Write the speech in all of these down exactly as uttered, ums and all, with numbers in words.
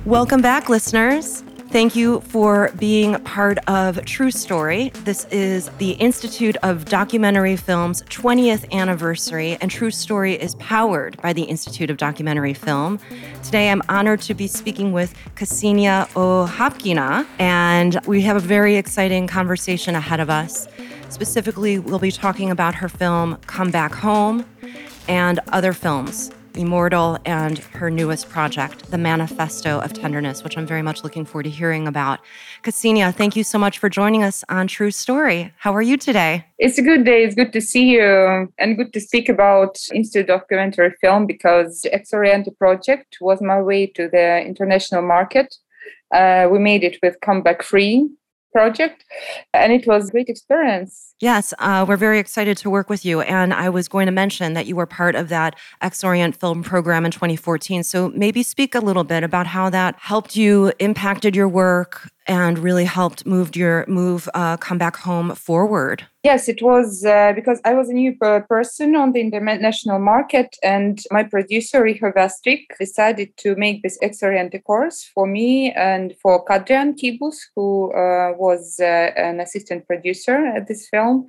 Welcome back, listeners. Thank you for being part of True Story. This is the Institute of Documentary Film's twentieth anniversary, and True Story is powered by the Institute of Documentary Film. Today, I'm honored to be speaking with Ksenia Ochapkina, and we have a very exciting conversation ahead of us. Specifically, we'll be talking about her film, Come Back Home, and other films, Immortal, and her newest project, The Manifesto of Tenderness, which I'm very much looking forward to hearing about. Ksenia, thank you so much for joining us on True Story. How are you today? It's a good day. It's good to see you and good to speak about Institute of Documentary Film because the Ex-Oriente project was my way to the international market. Uh, we made it with Come Back Free project, and it was a great experience. Yes, uh, we're very excited to work with you. And I was going to mention that you were part of that Ex-Orient film program in twenty fourteen. So maybe speak a little bit about how that helped you, impacted your work, and really helped move your move uh, Come Back Home forward. Yes, it was uh, because I was a new person on the international market, and my producer, Riho Vastrik, decided to make this Ex-Oriente course for me and for Kadrian Tibus, who uh, was uh, an assistant producer at this film.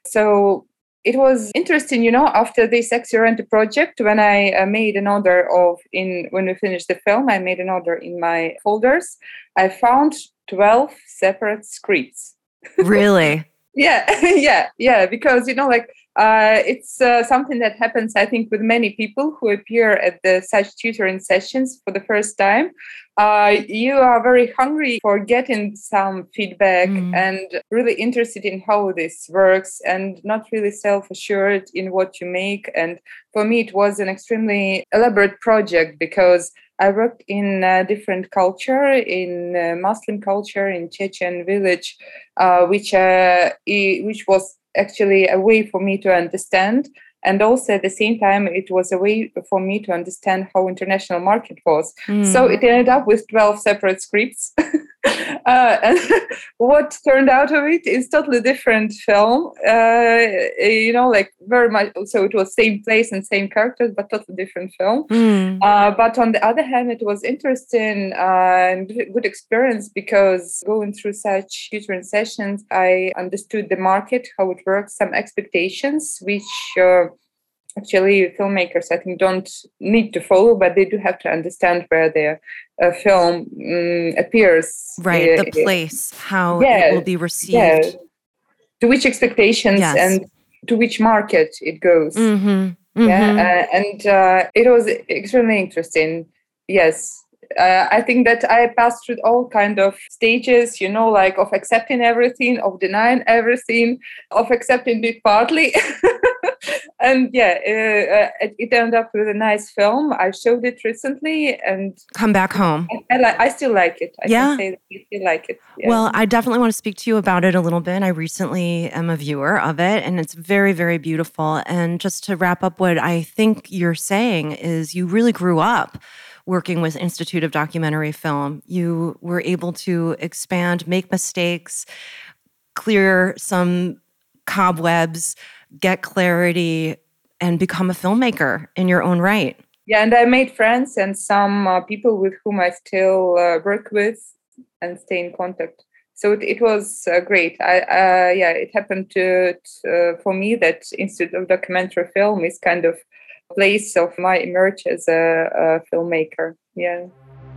So it was interesting, you know, after this Ex-Oriente project, when I uh, made an order of, in when we finished the film, I made an order in my folders, I found twelve separate scripts. Really? Yeah, yeah, yeah, because, you know, like, uh, it's uh, something that happens, I think, with many people who appear at the such tutoring sessions for the first time. Uh, you are very hungry for getting some feedback mm. and really interested in how this works and not really self-assured in what you make. And for me, it was an extremely elaborate project because I worked in a different culture, in uh, Muslim culture, in Chechen village, uh, which uh, which was actually a way for me to understand. And also at the same time, it was a way for me to understand how international market was. Mm. So it ended up with twelve separate scripts. uh, and what turned out of it is totally different film. Uh, you know, like very much. So it was same place and same characters, but totally different film. Mm. Uh, but on the other hand, it was interesting uh, and good experience because going through such tutoring sessions, I understood the market, how it works, some expectations, which uh, actually filmmakers, I think, don't need to follow, but they do have to understand where their uh, film um, appears. Right, uh, the place, how yeah, it will be received. Yeah. To which expectations yes. and to which market it goes. Mm-hmm. Mm-hmm. Yeah, uh, and uh, it was extremely interesting. Yes. Uh, I think that I passed through all kind of stages, you know, like of accepting everything, of denying everything, of accepting it partly. And yeah, uh, it, it ended up with a nice film. I showed it recently, and Come Back Home. I, I, li- I still like it. I yeah. can say that I still like it. Yeah. Well, I definitely want to speak to you about it a little bit. I recently am a viewer of it, and it's very, very beautiful. And just to wrap up what I think you're saying is you really grew up working with Institute of Documentary Film. You were able to expand, make mistakes, clear some cobwebs, get clarity, and become a filmmaker in your own right. Yeah, and I made friends and some uh, people with whom I still uh, work with and stay in contact. So it, it was uh, great. I uh, yeah, it happened to uh, for me that Institute of Documentary Film is kind of place of my emerge as a, a filmmaker. Yeah.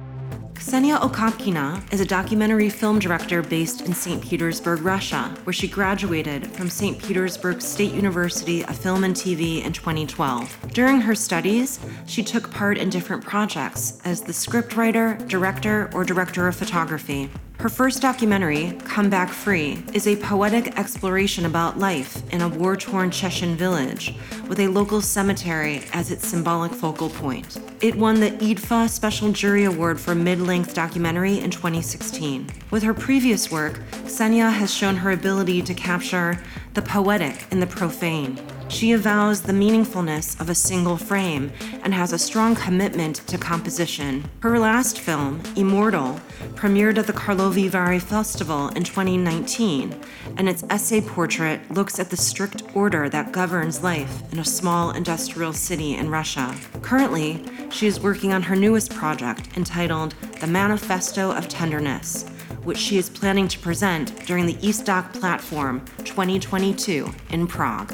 Ksenia Ochapkina is a documentary film director based in Saint Petersburg, Russia, where she graduated from Saint Petersburg State University of Film and T V in twenty twelve. During her studies, she took part in different projects as the scriptwriter, director, or director of photography. Her first documentary, Come Back Free, is a poetic exploration about life in a war-torn Chechen village with a local cemetery as its symbolic focal point. It won the I D F A Special Jury Award for Mid-Length Documentary in twenty sixteen. With her previous work, Ksenia has shown her ability to capture the poetic in the profane. She avows the meaningfulness of a single frame and has a strong commitment to composition. Her last film, Immortal, premiered at the Karlovy Vary Festival in twenty nineteen, and its essay portrait looks at the strict order that governs life in a small industrial city in Russia. Currently, she is working on her newest project entitled The Manifesto of Tenderness, which she is planning to present during the Eastdoc Platform twenty twenty-two in Prague.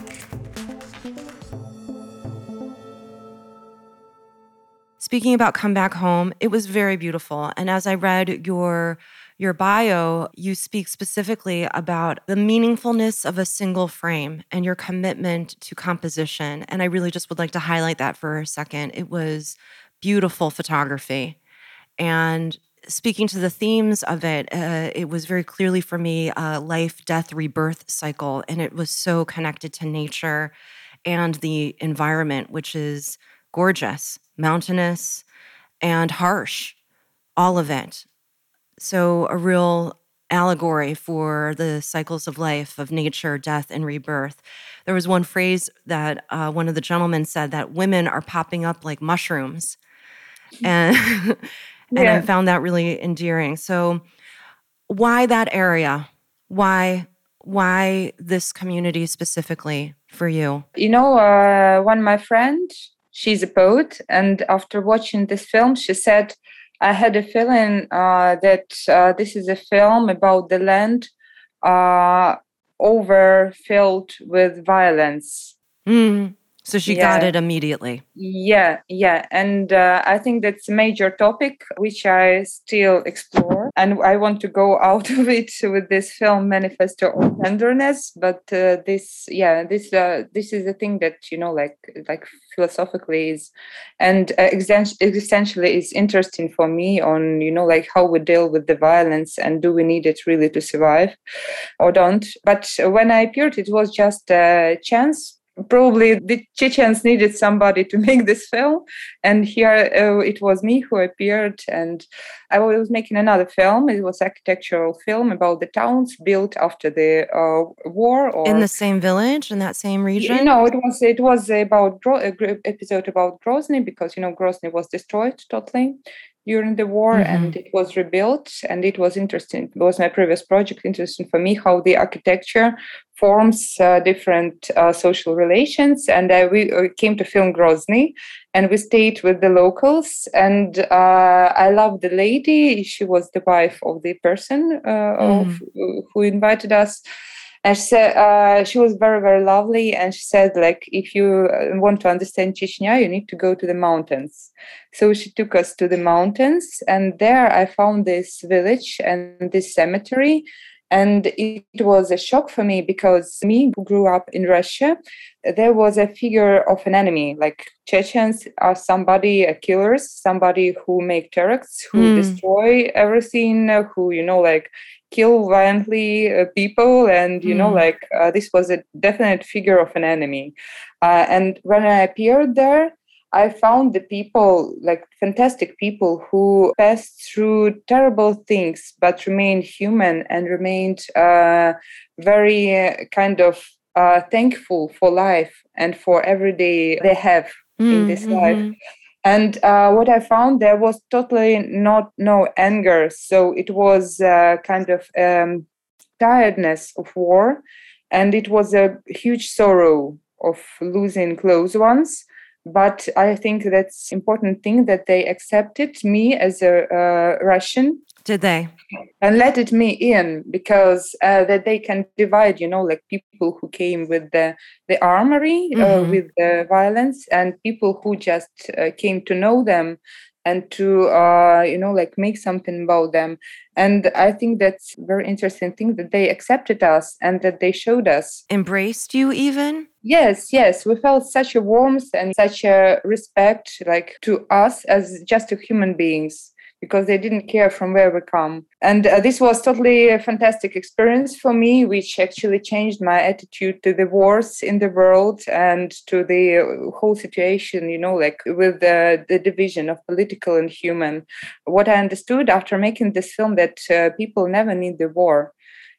Speaking about Come Back Home, it was very beautiful. And as I read your your bio, you speak specifically about the meaningfulness of a single frame and your commitment to composition. And I really just would like to highlight that for a second. It was beautiful photography. And speaking to the themes of it, uh, it was very clearly for me a life, death, rebirth cycle. And it was so connected to nature and the environment, which is gorgeous, mountainous, and harsh, all of it. So a real allegory for the cycles of life, of nature, death, and rebirth. There was one phrase that uh, one of the gentlemen said, that women are popping up like mushrooms. And, and Yeah. I found that really endearing. So why that area? Why, why this community specifically for you? You know, uh, one my friend, she's a poet, and after watching this film, she said, I had a feeling uh, that uh, this is a film about the land uh, overfilled with violence. Mm. So she Yeah. got it immediately. Yeah, yeah. And uh, I think that's a major topic which I still explore. And I want to go out of it with this film, Manifesto of Tenderness. But uh, this, yeah, this uh, this is a thing that, you know, like like philosophically is and uh, existen- essentially is interesting for me on, you know, like how we deal with the violence and do we need it really to survive or don't. But when I appeared, it was just a chance. Probably the Chechens needed somebody to make this film, and here uh, it was me who appeared. And I was making another film. It was architectural film about the towns built after the uh, war, or in the same village, in that same region. You know, it was it was about Gro- a gr- episode about Grozny, because you know Grozny was destroyed totally during the war, Mhm. and it was rebuilt, and it was interesting. It was my previous project, interesting for me how the architecture forms uh, different uh, social relations. And uh, we uh, came to film Grozny, and we stayed with the locals. And uh, I love the lady. She was the wife of the person uh, of, who invited us. And she said uh, she was very, very lovely. And she said, like, if you want to understand Chechnya, you need to go to the mountains. So she took us to the mountains, and there I found this village and this cemetery. And it was a shock for me, because me, who grew up in Russia, there was a figure of an enemy. Like Chechens are somebody, uh, killers, somebody who make terrorists, who Mm. destroy everything, uh, who, you know, like kill violently uh, people. And, you know, Mm. like uh, this was a definite figure of an enemy. Uh, and when I appeared there, I found the people, like fantastic people who passed through terrible things, but remained human and remained uh, very uh, kind of uh, thankful for life and for every day they have in this Mm, life. mhm. And uh, what I found, there was totally not no anger. So it was uh, kind of um, tiredness of war, and it was a huge sorrow of losing close ones. But I think that's important thing that they accepted me as a uh, Russian Did they? and let it me in, because uh, that they can divide, you know, like people who came with the the armory uh, Mhm. with the violence, and people who just uh, came to know them and to uh, you know, like make something about them. And I think that's very interesting thing that they accepted us and that they showed us. Embraced you even? Yes, yes, we felt such a warmth and such a respect, like to us as just a human beings, because they didn't care from where we come. And uh, this was totally a fantastic experience for me, which actually changed my attitude to the wars in the world and to the uh, whole situation, you know, like with the, the division of political and human. What I understood after making this film, that uh, people never need the war.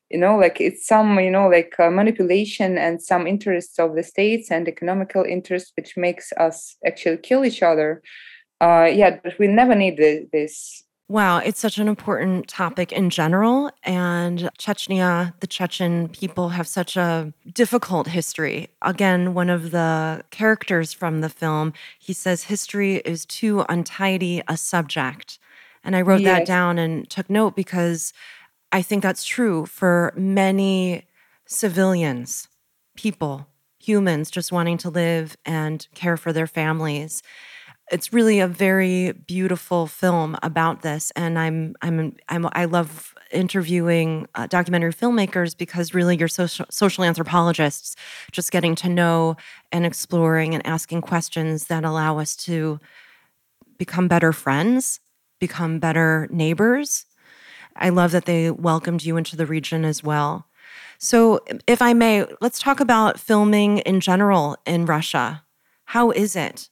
You know, like it's some, you know, like uh, manipulation and some interests of the states and economical interests, which makes us actually kill each other. Uh, yeah, but we never need the, this. Wow, it's such an important topic in general. And Chechnya, the Chechen people, have such a difficult history. Again, one of the characters from the film, he says, history is too untidy a subject. And I wrote that Yes. down and took note because I think that's true for many civilians, people, humans just wanting to live and care for their families. It's really a very beautiful film about this, and I'm I'm, I'm I love interviewing uh, documentary filmmakers because really you're social social anthropologists, just getting to know and exploring and asking questions that allow us to become better friends, become better neighbors. I love that they welcomed you into the region as well. So, if I may, let's talk about filming in general in Russia. How is it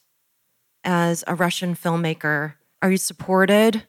as a Russian filmmaker? Are you supported?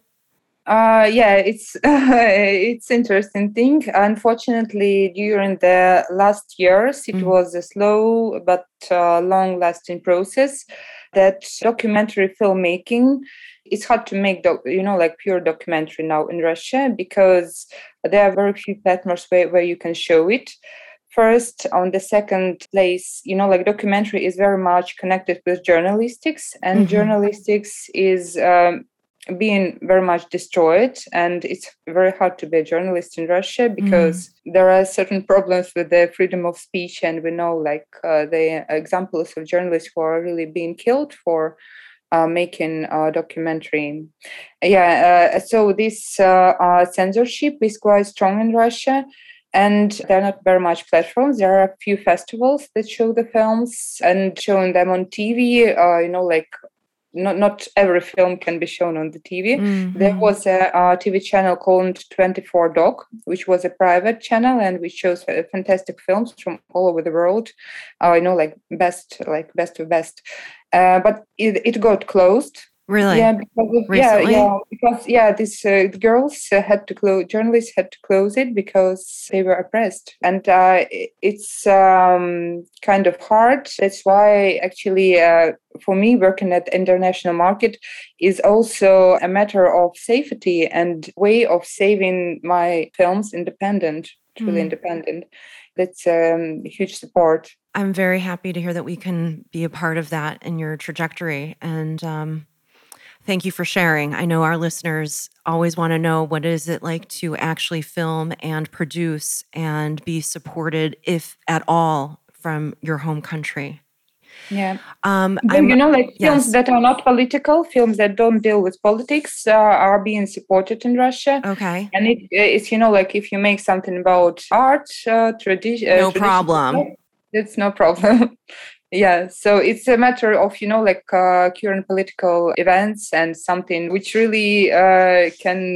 Uh, yeah, it's it's interesting thing. Unfortunately, during the last years, it Mm. was a slow but uh, long-lasting process. That documentary filmmaking, it's hard to make, doc, you know, like pure documentary now in Russia because there are very few platforms where, where you can show it. First, on the second place, you know, like documentary is very much connected with journalistics, and Mm-hmm. journalistics is um, being very much destroyed. And it's very hard to be a journalist in Russia because mm. there are certain problems with the freedom of speech. And we know, like, uh, the examples of journalists who are really being killed for uh, making a documentary. Yeah, uh, so this uh, uh, censorship is quite strong in Russia. And there are not very much platforms. There are a few festivals that show the films and showing them on T V. Uh, you know, like not not every film can be shown on the T V. Mm-hmm. There was a, a T V channel called twenty-four Doc, which was a private channel and which shows fantastic films from all over the world. Uh, you know, like best, like best of best. Uh, but it, it got closed. Really? Yeah, because of, yeah, yeah, because yeah, these uh, girls uh, had to close. Journalists had to close it because they were oppressed, and uh, it's um, kind of hard. That's why, actually, uh, for me, working at the international market is also a matter of safety and way of saving my films independent, truly mm. independent. That's um, huge support. I'm very happy to hear that we can be a part of that in your trajectory, and um, thank you for sharing. I know our listeners always want to know what is it like to actually film and produce and be supported, if at all, from your home country. Yeah. Um, you know, like films yes. that are not political, films that don't deal with politics uh, are being supported in Russia. Okay. And it, it's, you know, like if you make something about art, uh, tradi- uh, no problem. It's no problem. Yeah, so it's a matter of, you know, like uh, current political events and something which really uh, can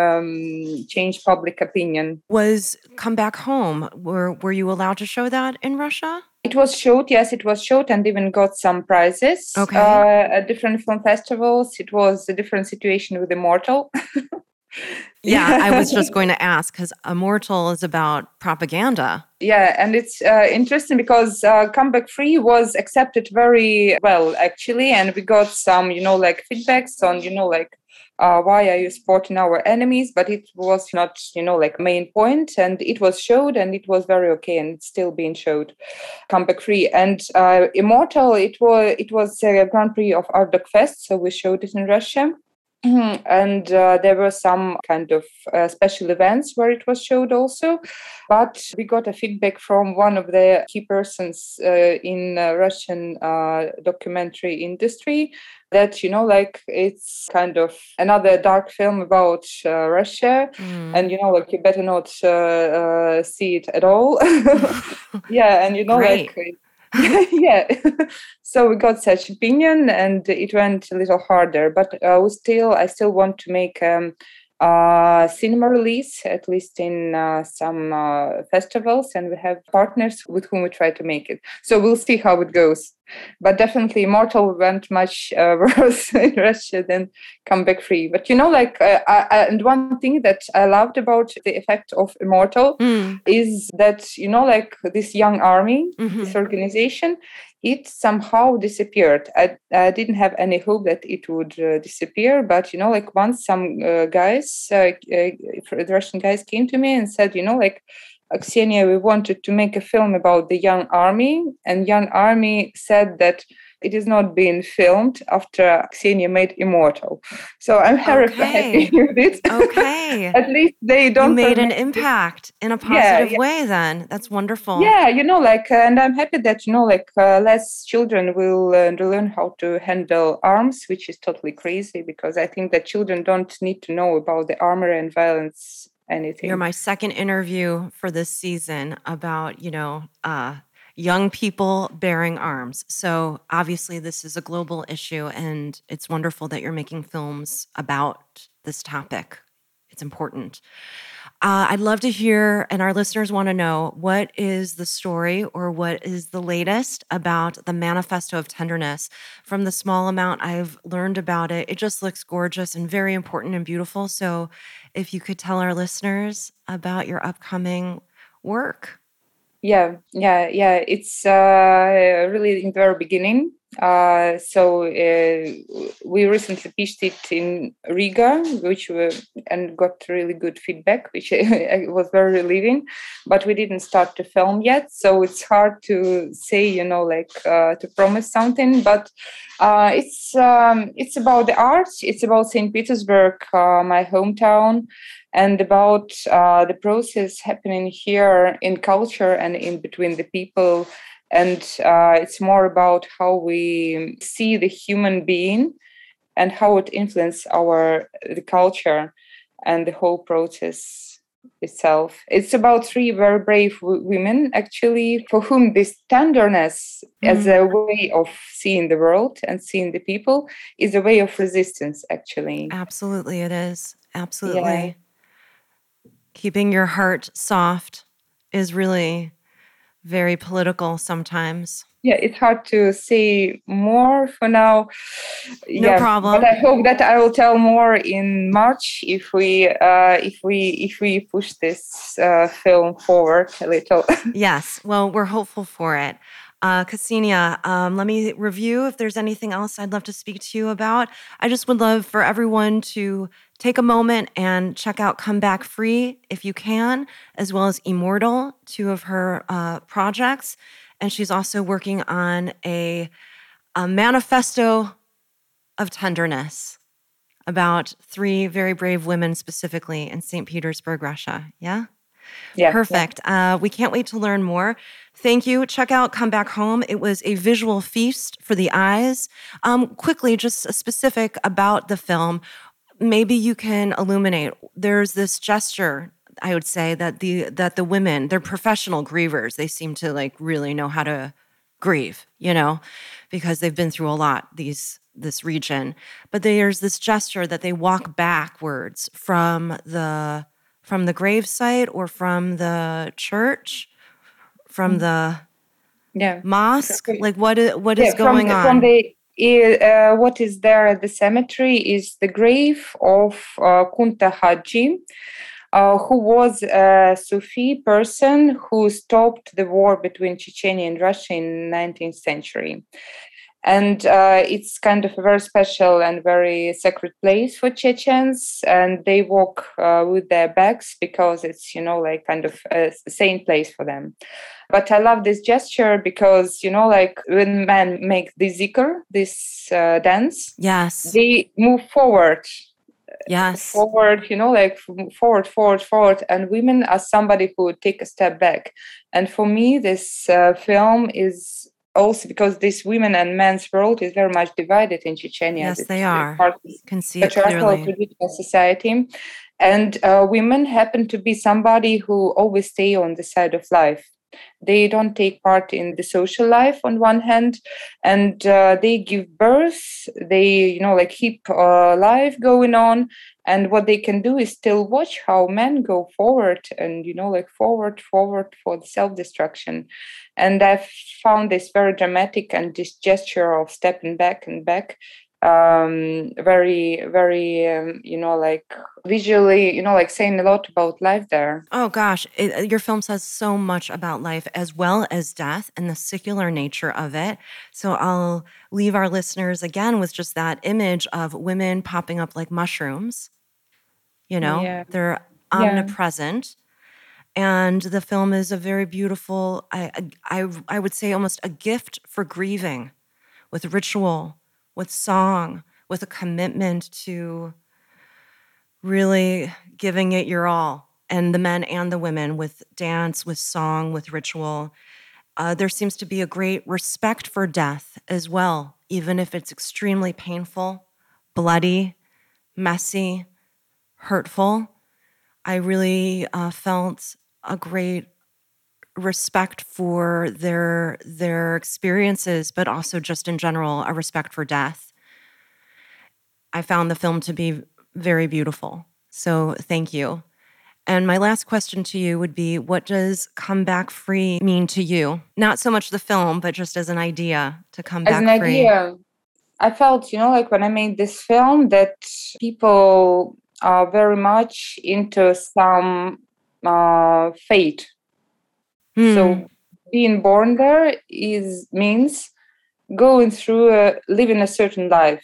um, change public opinion. Was Come Back Home, were, were you allowed to show that in Russia? It was showed, yes, it was showed and even got some prizes okay. uh, at different film festivals. It was a different situation with Immortal. Yeah, I was just going to ask because Immortal is about propaganda. Yeah, and it's uh, interesting because uh, Comeback Free was accepted very well, actually. And we got some, you know, like feedbacks on, you know, like, uh, why are you supporting our enemies? But it was not, you know, like main point. And it was showed and it was very okay. And it's still being showed, Comeback Free. And uh, Immortal, it was, it was a Grand Prix of Art Doc Fest. So we showed it in Russia. And uh, there were some kind of uh, special events where it was showed also. But we got a feedback from one of the key persons uh, in uh, Russian uh, documentary industry that, you know, like it's kind of another dark film about uh, Russia. Mm. And, you know, like you better not uh, uh, see it at all. Yeah, and, you know, Great. like... yeah, so we got such opinion and it went a little harder, but uh, we still, I still want to make um, uh, cinema release, at least in uh, some uh, festivals, and we have partners with whom we try to make it. So we'll see how it goes. But definitely, Immortal went much uh, worse in Russia than Come Back Free. But you know, like, uh, I, I, and one thing that I loved about the effect of Immortal Mm. is that, you know, like this young army, Mm-hmm. this organization, it somehow disappeared. I, I didn't have any hope that it would uh, disappear, but you know, like once some uh, guys, uh, uh, the Russian guys came to me and said, you know, like, Ksenia, we wanted to make a film about the young army, and young army said that it is not being filmed after Ksenia made Immortal. So I'm very Okay. happy with it. Okay. At least they don't. You made an forget it. impact in a Yeah, positive yeah. way then. That's wonderful. Yeah, you know, like, uh, and I'm happy that, you know, like, uh, less children will uh, learn how to handle arms, which is totally crazy, because I think that children don't need to know about the armor and violence, anything. You're my second interview for this season about, you know, uh, young people bearing arms. So obviously this is a global issue, and it's wonderful that you're making films about this topic. It's important. Uh, I'd love to hear, and our listeners want to know, what is the story or what is the latest about the Manifesto of Tenderness? From the small amount I've learned about it, it just looks gorgeous and very important and beautiful. So if you could tell our listeners about your upcoming work. Yeah, yeah, yeah. It's uh, really in the very beginning. Uh, so uh, we recently pitched it in Riga, which were, and got really good feedback, which was very relieving. But we didn't start to film yet, so it's hard to say, you know, like uh, to promise something. But uh, it's um, it's about the arts. It's about Saint Petersburg, uh, my hometown, and about uh, the process happening here in culture and in between the people. And uh, it's more about how we see the human being and how it influences our the culture and the whole process itself. It's about three very brave w- women, actually, for whom this tenderness mm. as a way of seeing the world and seeing the people is a way of resistance, actually. Absolutely, it is. Absolutely. Yeah. Keeping your heart soft is really very political sometimes. Yeah, it's hard to say more for now. No yeah, problem. But I hope that I will tell more in March if we uh, if we if we push this uh, film forward a little. Yes, well, we're hopeful for it. Uh, Ksenia, um, let me review if there's anything else I'd love to speak to you about. I just would love for everyone to take a moment and check out Come Back Free if you can, as well as Immortal, two of her uh, projects. And she's also working on a, a manifesto of tenderness about three very brave women, specifically in Saint Petersburg, Russia. Yeah? Yeah, Perfect. Yeah. Uh, we can't wait to learn more. Thank you. Check out Come Back Home. It was a visual feast for the eyes. Um, quickly, just specific about the film. Maybe you can illuminate. There's this gesture, I would say, that the that the women, they're professional grievers. They seem to like really know how to grieve, you know, because they've been through a lot, these this region. But there's this gesture that they walk backwards from the from the gravesite or from the church, from the yeah. mosque. Like what is what yeah, is going from, on? From the uh, what is there at the cemetery is the grave of uh, Kunta Haji, uh, who was a Sufi person who stopped the war between Chechnya and Russia in nineteenth century. And uh, it's kind of a very special and very sacred place for Chechens. And they walk uh, with their bags because it's, you know, like kind of a saint place for them. But I love this gesture because, you know, like when men make the zikr, this uh, dance, yes, they move forward. Yes. Forward, you know, like forward, forward, forward. And women are somebody who would take a step back. And for me, this uh, film is also because this women and men's world is very much divided in Chechnya. Yes, they are. You can see it patriarchal clearly. traditional society. And uh, women happen to be somebody who always stay on the side of life. They don't take part in the social life on one hand, and uh, they give birth. They, you know, like keep uh, life going on. And what they can do is still watch how men go forward and, you know, like forward, forward for the self-destruction. And I've found this very dramatic and this gesture of stepping back and back um very very um, you know like visually, you know like saying a lot about life there. Oh gosh, it, your film says so much about life as well as death and the secular nature of it. So I'll leave our listeners again with just that image of women popping up like mushrooms. You know, Yeah. they're Yeah. omnipresent. And the film is a very beautiful, I, I, I would say almost a gift for grieving, with ritual, with song, with a commitment to really giving it your all. And the men and the women, with dance, with song, with ritual. Uh, there seems to be a great respect for death as well, even if it's extremely painful, bloody, messy, hurtful. I really uh, felt a great respect for their their experiences, but also just in general, a respect for death. I found the film to be very beautiful. So thank you. And my last question to you would be, what does come back free mean to you? Not so much the film, but just as an idea to come As back an free. idea, I felt, you know, like when I made this film, that people are very much into some uh, fate. Hmm. So being born there is means going through a, living a certain life.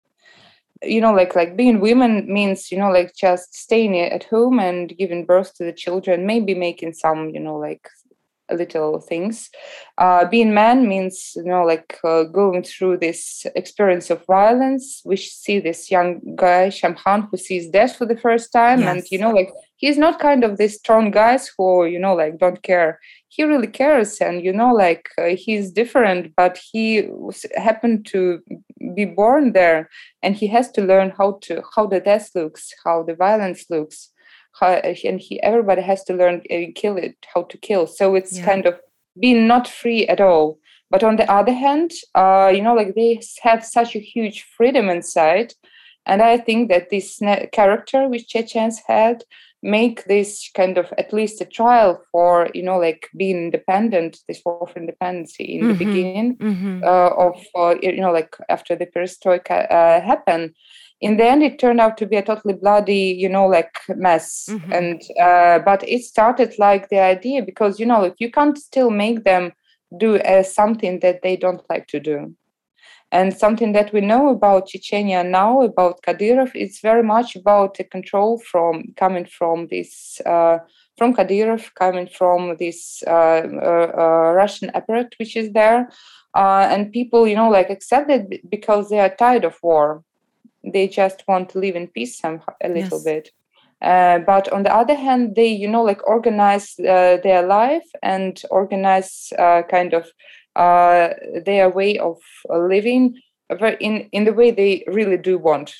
You know, like like being women means, you know, like just staying at home and giving birth to the children, maybe making some, you know, like little things. Uh, being man means, you know, like uh, going through this experience of violence. We see this young guy, Shamkhan, who sees death for the first time. Yes. And, you know, like he's not kind of these strong guys who, you know, like don't care. He really cares. And, you know, like uh, he's different, but he was, happened to be born there. And he has to learn how to, how the death looks, how the violence looks. How, and he everybody has to learn uh, kill it how to kill. So it's Yeah. kind of being not free at all. But on the other hand, uh you know like they have such a huge freedom inside, and I think that this ne- character which Chechens had make this kind of at least a trial for, you know like being independent, this war for independency in Mhm, the beginning mhm. uh, of uh, you know like after the perestroika uh, happened. In the end, it turned out to be a totally bloody, you know, like mess. Mhm. And uh, but it started like the idea, because, you know, like you can't still make them do uh, something that they don't like to do. And something that we know about Chechnya now, about Kadyrov, is very much about the control from coming from this, uh, from Kadyrov, coming from this uh, uh, uh, Russian apparatus which is there. Uh, and people, you know, like accept it because they are tired of war. They just want to live in peace somehow, a little Yes. bit. Uh, but on the other hand, they, you know, like organize uh, their life and organize uh, kind of uh, their way of uh, living in in the way they really do want.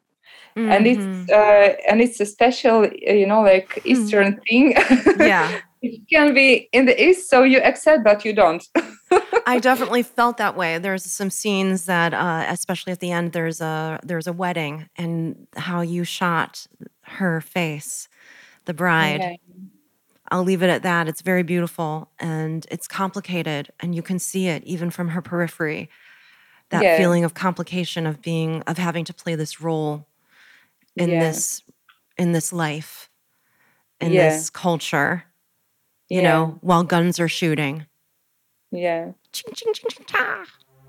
And it's Mhm. uh, and it's a special, uh, you know, like Eastern thing. Yeah. It can be in the East, so you accept, but you don't. I definitely felt that way. There's some scenes that, uh, especially at the end, there's a there's a wedding, and how you shot her face, the bride. Yeah. I'll leave it at that. It's very beautiful and it's complicated, and you can see it even from her periphery. That Yeah. feeling of complication of being of having to play this role in Yeah. this in this life, in Yeah. this culture, you Yeah. know, while guns are shooting. Yeah. Ching, ching, ching, ching, ta.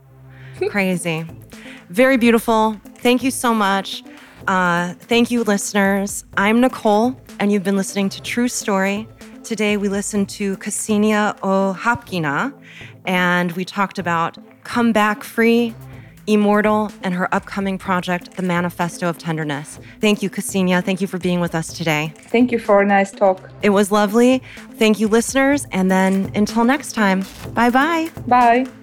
Crazy. Very beautiful. Thank you so much. Uh, thank you, listeners. I'm Nicole, and you've been listening to True Story. Today, we listened to Ksenia Ohapkina, and we talked about Come Back Free, Immortal, and her upcoming project, The Manifesto of Tenderness. Thank you, Ksenia. Thank you for being with us today. Thank you for a nice talk. It was lovely. Thank you, listeners. And then until next time, bye-bye. Bye.